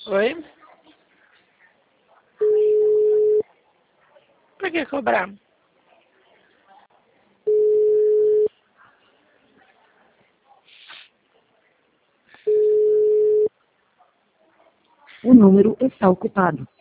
Oi? Por que cobrar? O número está ocupado.